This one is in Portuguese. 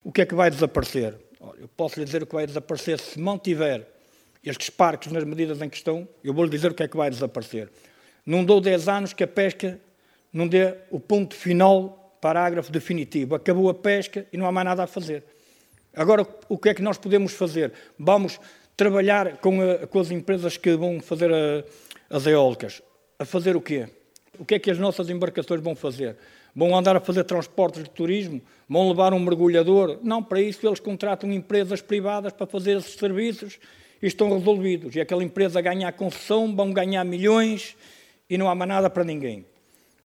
o que é que vai desaparecer? Olha, eu posso lhe dizer o que vai desaparecer se mantiver estes parques nas medidas em que estão, eu vou-lhe dizer o que é que vai desaparecer. Não dou 10 anos que a pesca não dê o ponto final, parágrafo definitivo. Acabou a pesca e não há mais nada a fazer. Agora, o que é que nós podemos fazer? Vamos trabalhar com as empresas que vão fazer as eólicas. A fazer o quê? O que é que as nossas embarcações vão fazer? Vão andar a fazer transportes de turismo? Vão levar um mergulhador? Não, para isso eles contratam empresas privadas para fazer esses serviços e estão resolvidos. E aquela empresa ganha a concessão, vão ganhar milhões e não há mais nada para ninguém.